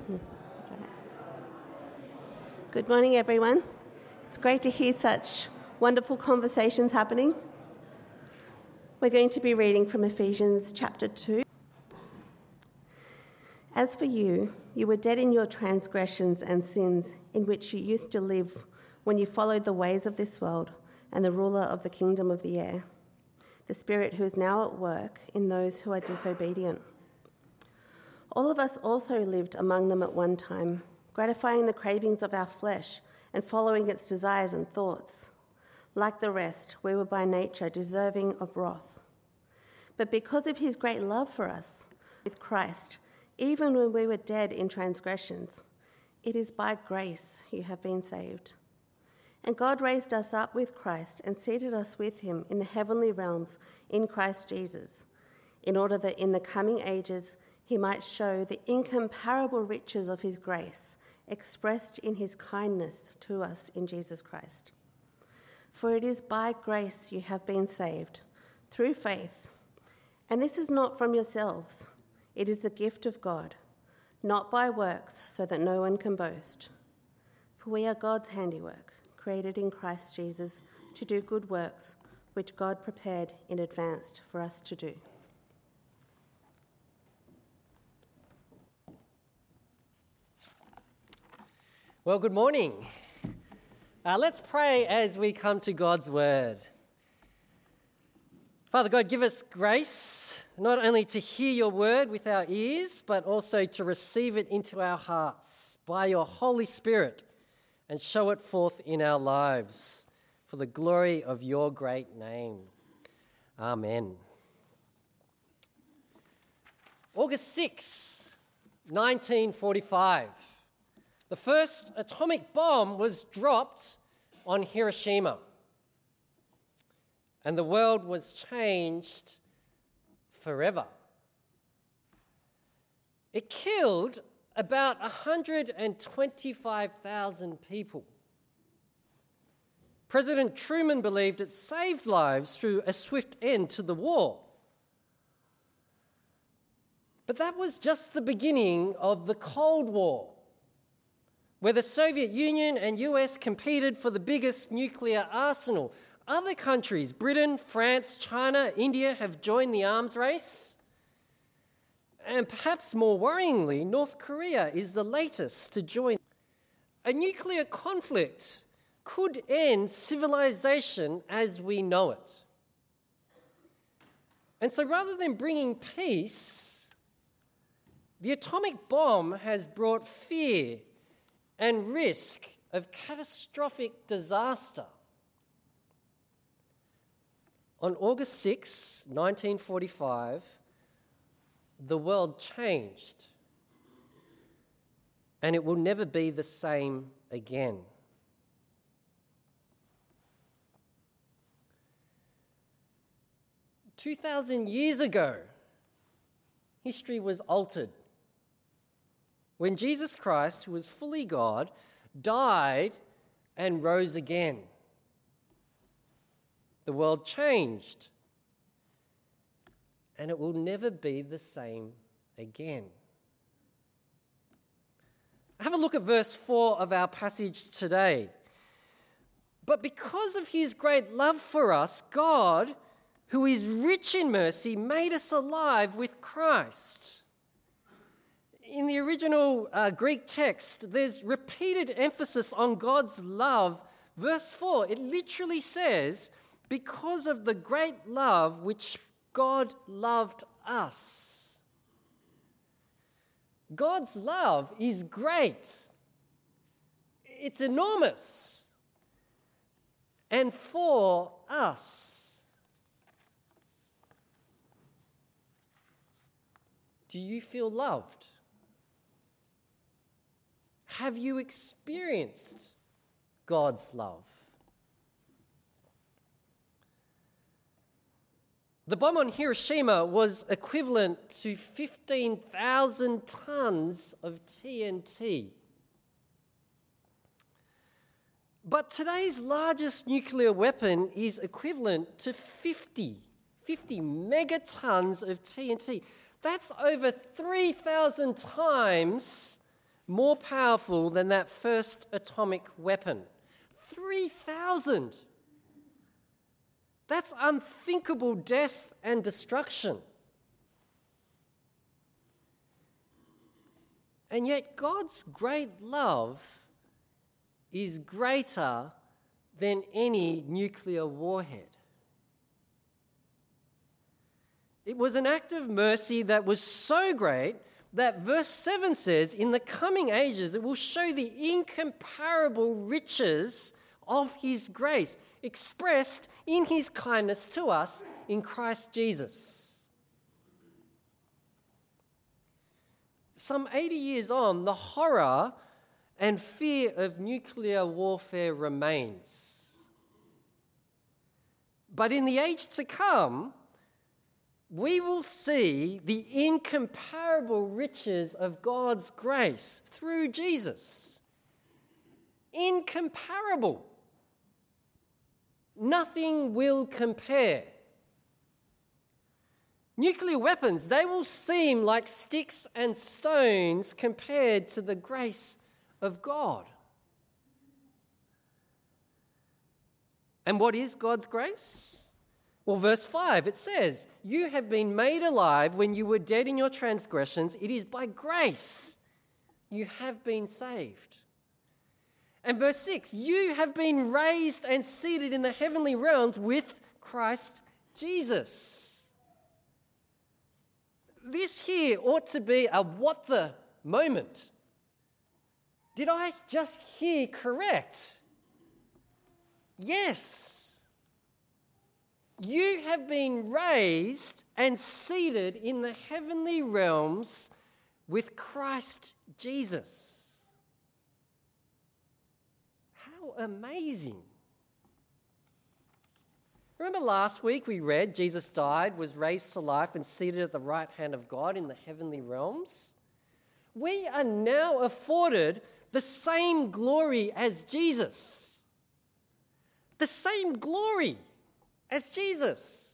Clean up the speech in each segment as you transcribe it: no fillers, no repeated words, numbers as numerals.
That's all right. Good morning, everyone. It's great to hear such wonderful conversations happening. We're going to be reading from Ephesians chapter 2. As for you, you were dead in your transgressions and sins in which you used to live when you followed the ways of this world and the ruler of the kingdom of the air, the spirit who is now at work in those who are disobedient. All of us also lived among them at one time, gratifying the cravings of our flesh and following its desires and thoughts. Like the rest, we were by nature deserving of wrath. But because of his great love for us, with Christ, even when we were dead in transgressions, it is by grace you have been saved. And God raised us up with Christ and seated us with him in the heavenly realms in Christ Jesus, in order that in the coming ages he might show the incomparable riches of his grace expressed in his kindness to us in Jesus Christ. For it is by grace you have been saved, through faith. And this is not from yourselves. It is the gift of God, not by works, so that no one can boast. For we are God's handiwork, created in Christ Jesus to do good works, which God prepared in advance for us to do. Well, good morning. Let's pray as we come to God's word. Father God, give us grace not only to hear your word with our ears, but also to receive it into our hearts by your Holy Spirit and show it forth in our lives for the glory of your great name. Amen. August 6, 1945. The first atomic bomb was dropped on Hiroshima, and the world was changed forever. It killed about 125,000 people. President Truman believed it saved lives through a swift end to the war. But that was just the beginning of the Cold War, where the Soviet Union and US competed for the biggest nuclear arsenal. Other countries, Britain, France, China, India, have joined the arms race. And perhaps more worryingly, North Korea is the latest to join. A nuclear conflict could end civilization as we know it. And so rather than bringing peace, the atomic bomb has brought fear and risk of catastrophic disaster. On August 6, 1945, the world changed, and it will never be the same again. "2,000 years ago, history was altered when Jesus Christ, who was fully God, died and rose again. The world changed, and it will never be the same again." Have a look at verse 4 of our passage today. "But because of his great love for us, God, who is rich in mercy, made us alive with Christ." In the original Greek text, there's repeated emphasis on God's love. Verse 4, it literally says, "Because of the great love which God loved us." God's love is great. It's enormous. And for us. Do you feel loved? Have you experienced God's love? The bomb on Hiroshima was equivalent to 15,000 tons of TNT. But today's largest nuclear weapon is equivalent to 50 megatons of TNT. That's over 3,000 times more powerful than that first atomic weapon. 3,000! That's unthinkable death and destruction. And yet God's great love is greater than any nuclear warhead. It was an act of mercy that was so great that verse 7 says, in the coming ages it will show the incomparable riches of his grace, expressed in his kindness to us in Christ Jesus. Some 80 years on, the horror and fear of nuclear warfare remains. But in the age to come, we will see the incomparable riches of God's grace through Jesus. Incomparable. Nothing will compare. Nuclear weapons, they will seem like sticks and stones compared to the grace of God. And what is God's grace? Well, verse 5, it says, you have been made alive when you were dead in your transgressions. It is by grace you have been saved. And verse 6, you have been raised and seated in the heavenly realms with Christ Jesus. This here ought to be a what the moment. Did I just hear correct? Yes. You have been raised and seated in the heavenly realms with Christ Jesus. How amazing. Remember last week we read Jesus died, was raised to life and seated at the right hand of God in the heavenly realms? We are now afforded the same glory as Jesus. The same glory as Jesus.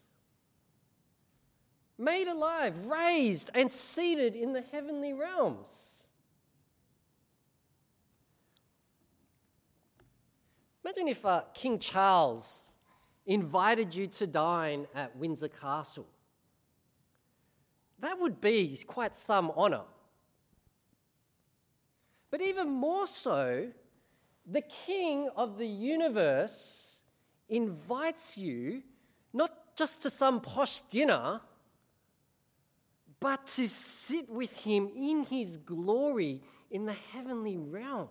Made alive, raised, and seated in the heavenly realms. Imagine if King Charles invited you to dine at Windsor Castle. That would be quite some honour. But even more so, the King of the universe invites you not just to some posh dinner, but to sit with him in his glory in the heavenly realms.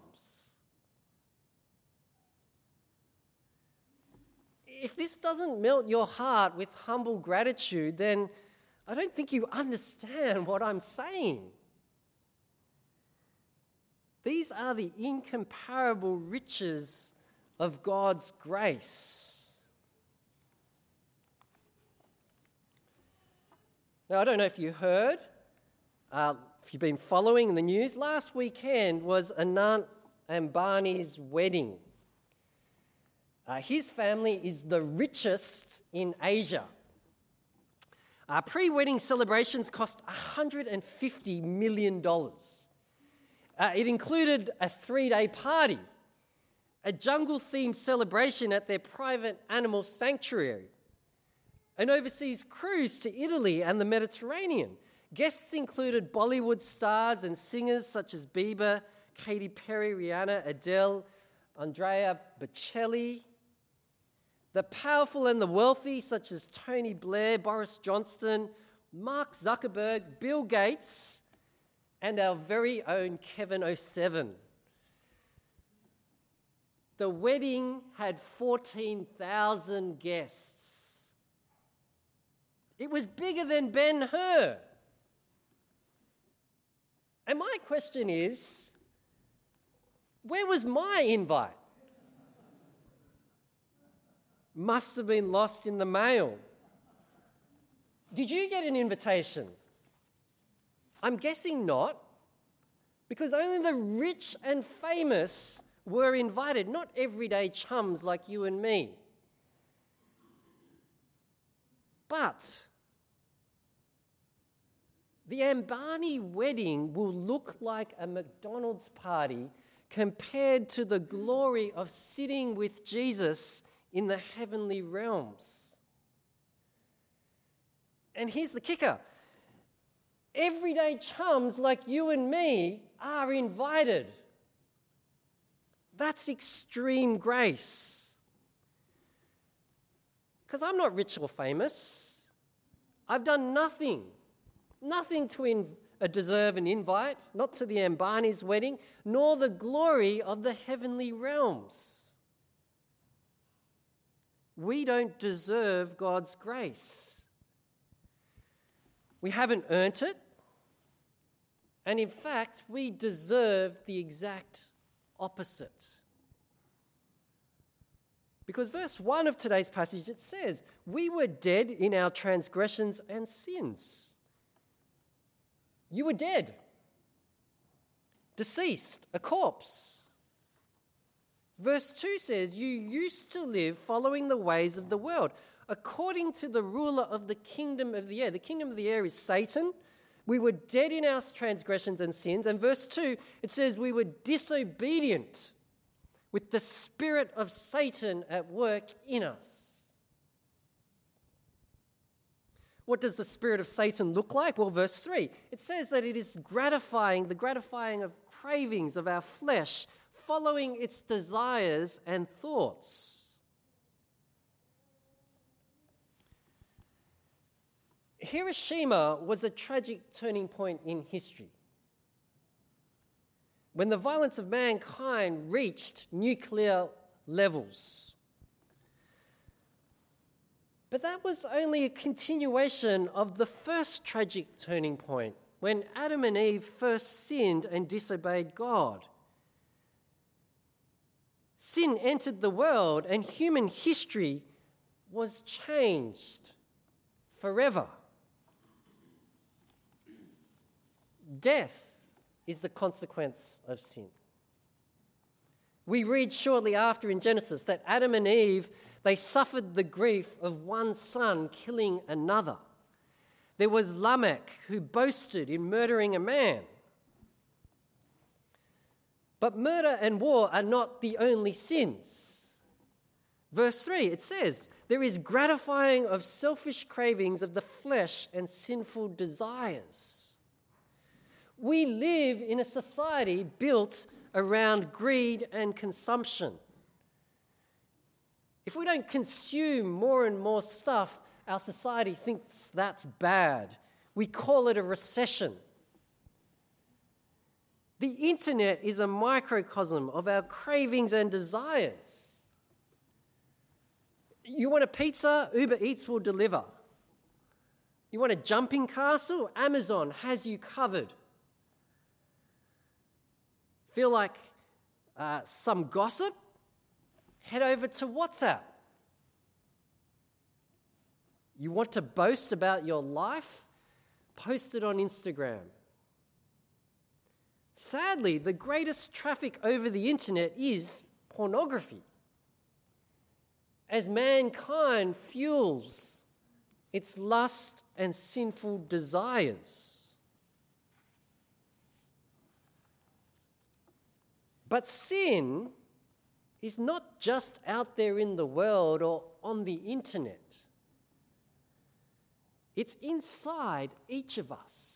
If this doesn't melt your heart with humble gratitude, then I don't think you understand what I'm saying. These are the incomparable riches of God's grace. Now, I don't know if you heard, if you've been following the news, last weekend was Anant Ambani's wedding. His family is the richest in Asia. Pre-wedding celebrations cost $150 million. It included a 3-day party, a jungle-themed celebration at their private animal sanctuary, an overseas cruise to Italy and the Mediterranean. Guests included Bollywood stars and singers such as Bieber, Katy Perry, Rihanna, Adele, Andrea Bocelli. The powerful and the wealthy such as Tony Blair, Boris Johnson, Mark Zuckerberg, Bill Gates, and our very own Kevin 07. The wedding had 14,000 guests. It was bigger than Ben-Hur. And my question is, where was my invite? Must have been lost in the mail. Did you get an invitation? I'm guessing not, because only the rich and famous were invited, not everyday chums like you and me. But The Ambani wedding will look like a McDonald's party compared to the glory of sitting with Jesus in the heavenly realms. And here's the kicker. Everyday chums like you and me are invited. That's extreme grace. Because I'm not rich or famous. I've done nothing to deserve an invite, not to the Ambani's wedding, nor the glory of the heavenly realms. We don't deserve God's grace. We haven't earned it. And in fact, we deserve the exact opposite. Because verse 1 of today's passage, it says, we were dead in our transgressions and sins. You were dead, deceased, a corpse. Verse 2 says, you used to live following the ways of the world, according to the ruler of the kingdom of the air. The kingdom of the air is Satan. We were dead in our transgressions and sins. And verse 2, it says we were disobedient with the spirit of Satan at work in us. What does the spirit of Satan look like? Well, verse 3, it says that it is the gratifying of cravings of our flesh, following its desires and thoughts. Hiroshima was a tragic turning point in history. When the violence of mankind reached nuclear levels. But that was only a continuation of the first tragic turning point, when Adam and Eve first sinned and disobeyed God. Sin entered the world and human history was changed forever. Death is the consequence of sin. We read shortly after in Genesis that Adam and Eve, they suffered the grief of one son killing another. There was Lamech, who boasted in murdering a man. But murder and war are not the only sins. Verse 3, it says, there is gratifying of selfish cravings of the flesh and sinful desires. We live in a society built around greed and consumption. If we don't consume more and more stuff, our society thinks that's bad. We call it a recession. The internet is a microcosm of our cravings and desires. You want a pizza? Uber Eats will deliver. You want a jumping castle? Amazon has you covered. Feel like some gossip? Head over to WhatsApp. You want to boast about your life? Post it on Instagram. Sadly, the greatest traffic over the internet is pornography, as mankind fuels its lust and sinful desires. But sin is not just out there in the world or on the internet. It's inside each of us.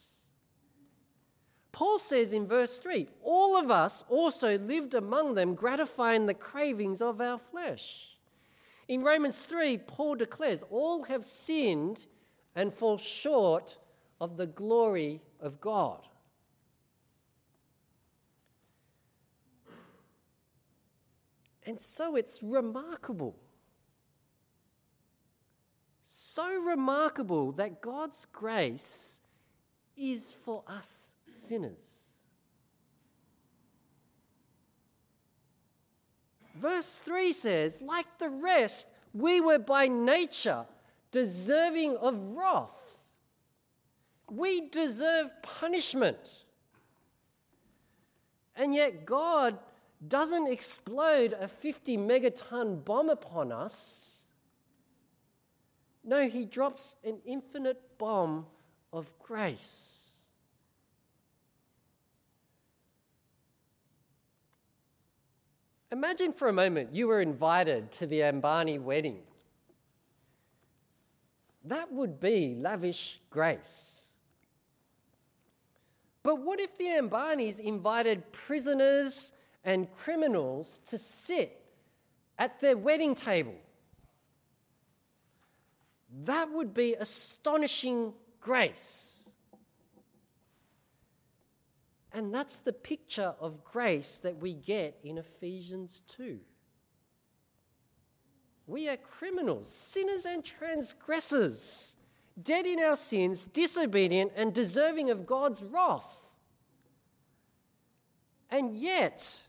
Paul says in verse 3, all of us also lived among them, gratifying the cravings of our flesh. In Romans 3, Paul declares, all have sinned and fall short of the glory of God. And so it's remarkable. So remarkable that God's grace is for us sinners. Verse 3 says, like the rest, we were by nature deserving of wrath. We deserve punishment. And yet God doesn't explode a 50 megaton bomb upon us. No, he drops an infinite bomb of grace. Imagine for a moment you were invited to the Ambani wedding. That would be lavish grace. But what if the Ambanis invited prisoners and criminals to sit at their wedding table? That would be astonishing grace. And that's the picture of grace that we get in Ephesians 2. We are criminals, sinners and transgressors, dead in our sins, disobedient and deserving of God's wrath. And yet,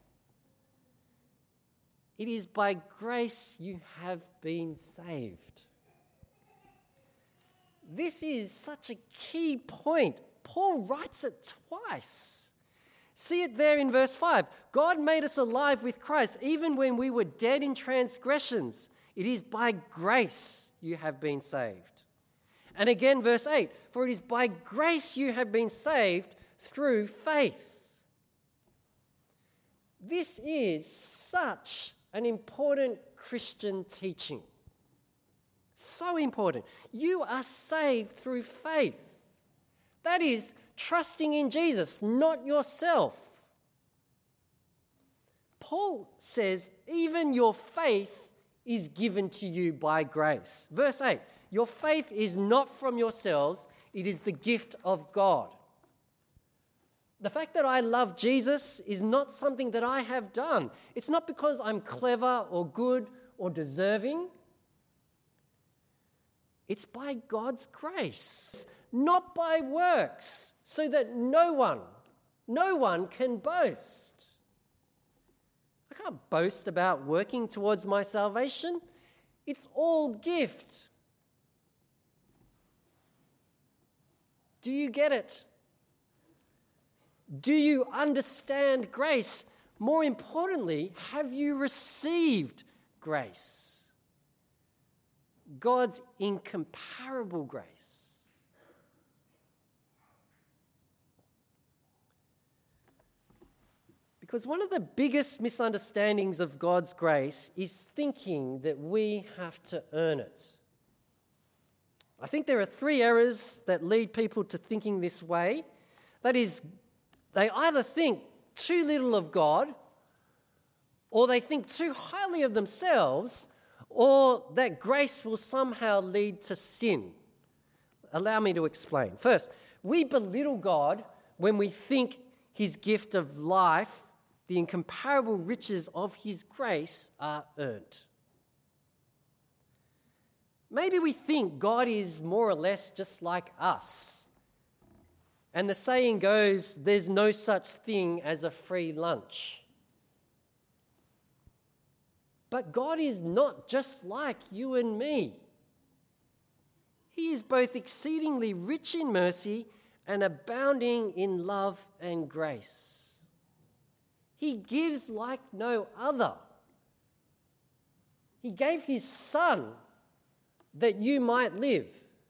it is by grace you have been saved. This is such a key point. Paul writes it twice. See it there in verse 5. God made us alive with Christ even when we were dead in transgressions. It is by grace you have been saved. And again, verse 8. For it is by grace you have been saved through faith. This is such an important Christian teaching. So important. You are saved through faith. That is, trusting in Jesus, not yourself. Paul says, even your faith is given to you by grace. Verse 8, your faith is not from yourselves, it is the gift of God. The fact that I love Jesus is not something that I have done. It's not because I'm clever or good or deserving. It's by God's grace, not by works, so that no one can boast. I can't boast about working towards my salvation. It's all gift. Do you get it? Do you understand grace? More importantly, have you received grace? God's incomparable grace. Because one of the biggest misunderstandings of God's grace is thinking that we have to earn it. I think there are 3 errors that lead people to thinking this way. That is, they either think too little of God, or they think too highly of themselves, or that grace will somehow lead to sin. Allow me to explain. First, we belittle God when we think his gift of life, the incomparable riches of his grace, are earned. Maybe we think God is more or less just like us. And the saying goes, there's no such thing as a free lunch. But God is not just like you and me. He is both exceedingly rich in mercy and abounding in love and grace. He gives like no other. He gave his Son that you might live.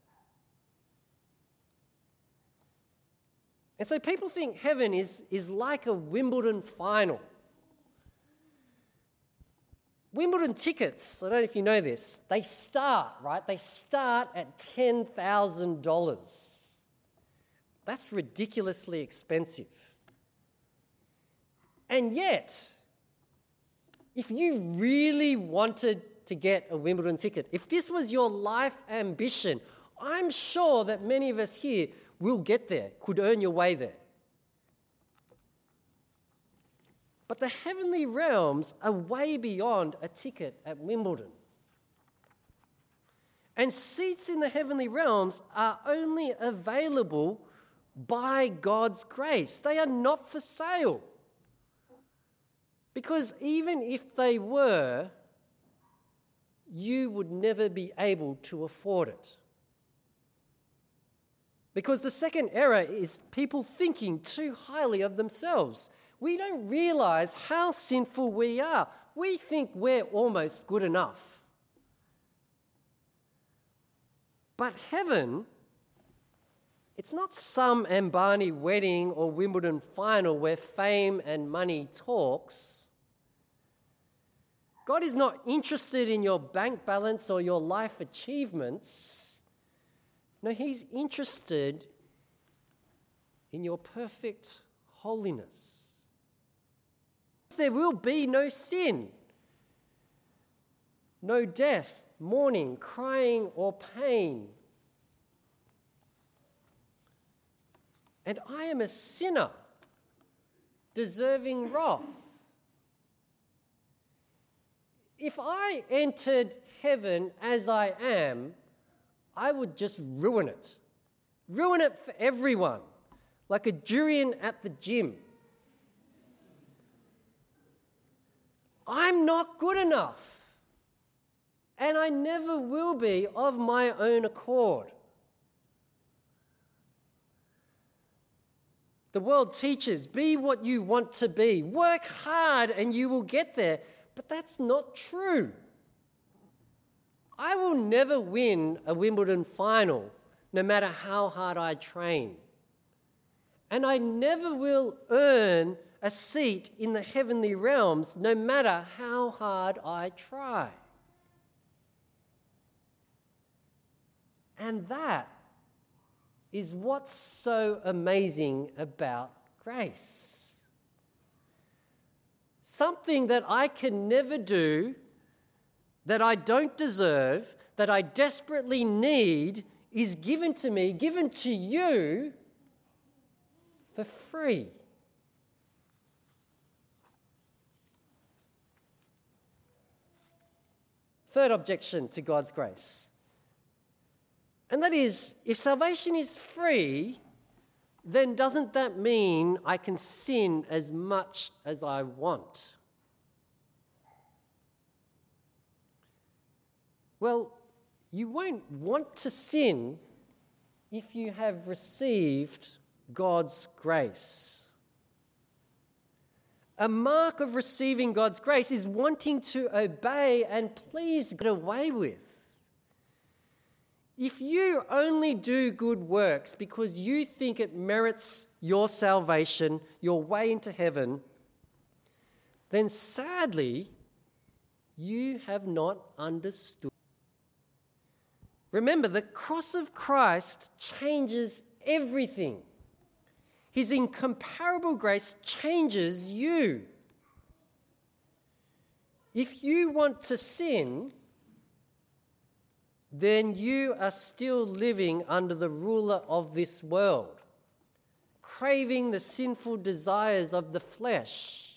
And so people think heaven is like a Wimbledon final. Wimbledon tickets, I don't know if you know this, they start at $10,000. That's ridiculously expensive. And yet, if you really wanted to get a Wimbledon ticket, if this was your life ambition, I'm sure that many of us here will get there, could earn your way there. But the heavenly realms are way beyond a ticket at Wimbledon. And seats in the heavenly realms are only available by God's grace. They are not for sale. Because even if they were, you would never be able to afford it. Because the second error is people thinking too highly of themselves. We don't realize how sinful we are. We think we're almost good enough. But heaven, it's not some Ambani wedding or Wimbledon final where fame and money talks. God is not interested in your bank balance or your life achievements. No, He's interested in your perfect holiness. There will be no sin, no death, mourning, crying, or pain. And I am a sinner, deserving wrath. If I entered heaven as I am, I would just ruin it. Ruin it for everyone, like a durian at the gym. I'm not good enough, and I never will be of my own accord. The world teaches, be what you want to be. Work hard and you will get there. But that's not true. I will never win a Wimbledon final, no matter how hard I train. And I never will earn a seat in the heavenly realms, no matter how hard I try. And that is what's so amazing about grace. Something that I can never do, that I don't deserve, that I desperately need, is given to me, given to you for free. Third objection to God's grace. And that is, if salvation is free, then doesn't that mean I can sin as much as I want? Well, you won't want to sin if you have received God's grace. A mark of receiving God's grace is wanting to obey and please get away with. If you only do good works because you think it merits your salvation, your way into heaven, then sadly, you have not understood. Remember, the cross of Christ changes everything. His incomparable grace changes you. If you want to sin, then you are still living under the ruler of this world, craving the sinful desires of the flesh.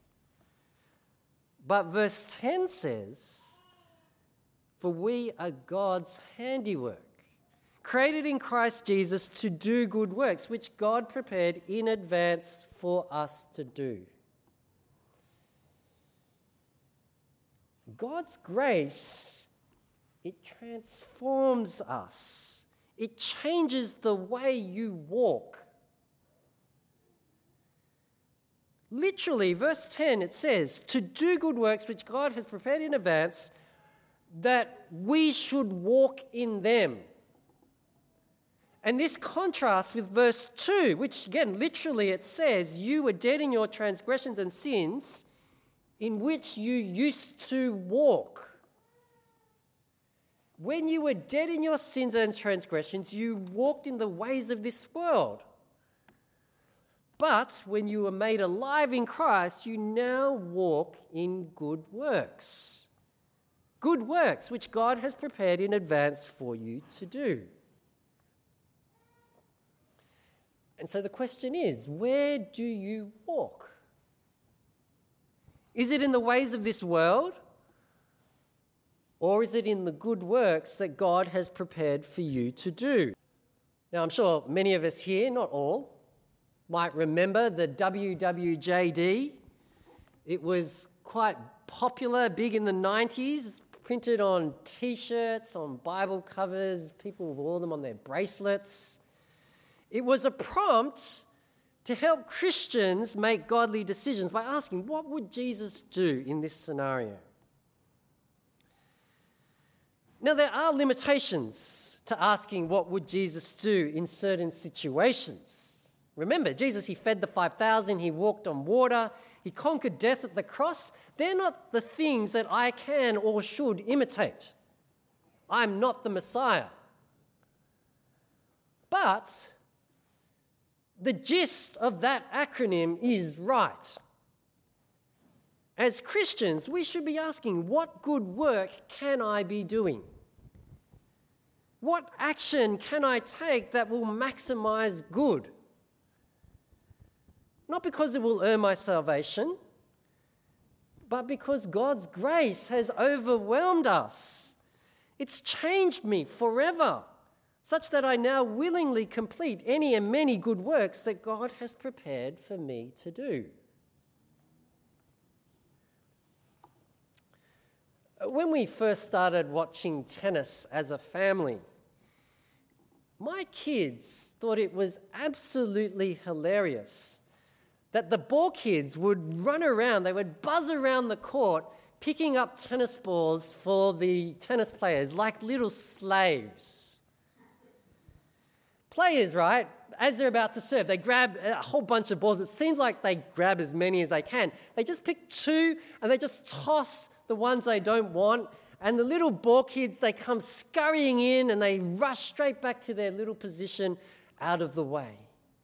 But verse 10 says, "For we are God's handiwork, created in Christ Jesus to do good works, which God prepared in advance for us to do." God's grace, it transforms us. It changes the way you walk. Literally, verse 10, it says, to do good works which God has prepared in advance, that we should walk in them. And this contrasts with verse 2, which again, literally it says, you were dead in your transgressions and sins, in which you used to walk. When you were dead in your sins and transgressions, you walked in the ways of this world. But when you were made alive in Christ, you now walk in good works. Good works which God has prepared in advance for you to do. And so the question is, where do you walk? Is it in the ways of this world? Or is it in the good works that God has prepared for you to do? Now, I'm sure many of us here, not all, might remember the WWJD. It was quite popular, big in the 90s, printed on T-shirts, on Bible covers. People wore them on their bracelets. It was a prompt to help Christians make godly decisions by asking, what would Jesus do in this scenario? Now, there are limitations to asking what would Jesus do in certain situations. Remember, Jesus, he fed the 5,000, he walked on water, he conquered death at the cross. They're not the things that I can or should imitate. I'm not the Messiah. But the gist of that acronym is right. As Christians, we should be asking, what good work can I be doing? What action can I take that will maximize good? Not because it will earn my salvation, but because God's grace has overwhelmed us. It's changed me forever, such that I now willingly complete any and many good works that God has prepared for me to do. When we first started watching tennis as a family, my kids thought it was absolutely hilarious that the ball kids would run around, they would buzz around the court picking up tennis balls for the tennis players like little slaves. Players, right, as they're about to serve, they grab a whole bunch of balls. It seems like they grab as many as they can. They just pick two and they just toss the ones they don't want. And the little ball kids, they come scurrying in and they rush straight back to their little position out of the way.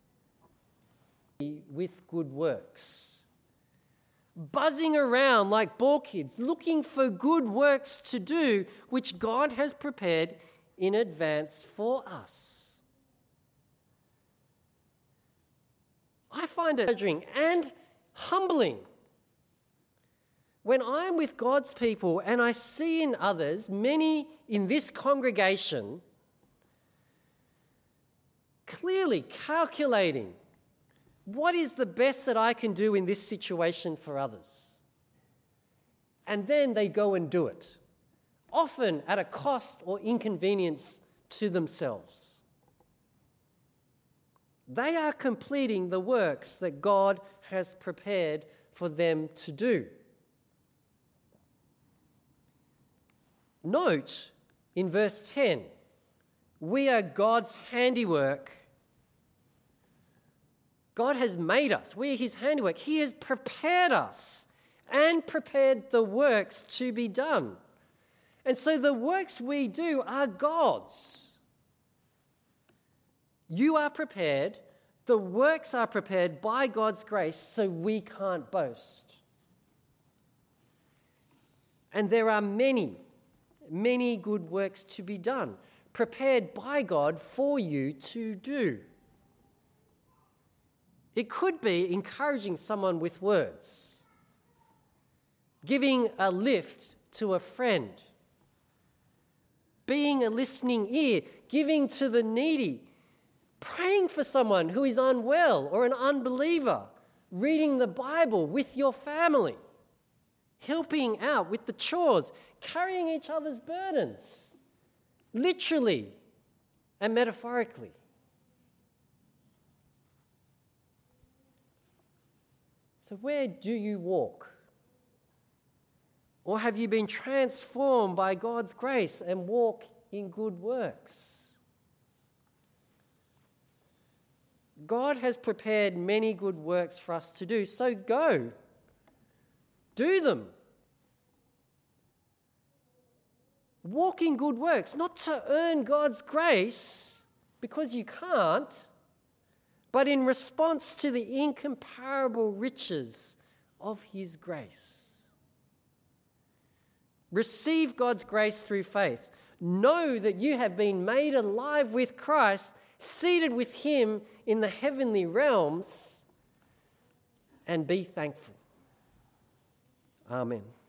With good works. Buzzing around like ball kids, looking for good works to do, which God has prepared in advance for us. I find it encouraging and humbling when I'm with God's people and I see in others, many in this congregation, clearly calculating what is the best that I can do in this situation for others. And then they go and do it, often at a cost or inconvenience to themselves. They are completing the works that God has prepared for them to do. Note in verse 10, we are God's handiwork. God has made us. We are his handiwork. He has prepared us and prepared the works to be done. And so the works we do are God's. You are prepared. The works are prepared by God's grace, so we can't boast. And there are many good works to be done, prepared by God for you to do. It could be encouraging someone with words, giving a lift to a friend, being a listening ear, giving to the needy, praying for someone who is unwell or an unbeliever, reading the Bible with your family, helping out with the chores, carrying each other's burdens, literally and metaphorically. So where do you walk? Or have you been transformed by God's grace and walk in good works? God has prepared many good works for us to do, so go. Do them. Walk in good works, not to earn God's grace, because you can't, but in response to the incomparable riches of his grace. Receive God's grace through faith. Know that you have been made alive with Christ, seated with him in the heavenly realms, and be thankful. Amen.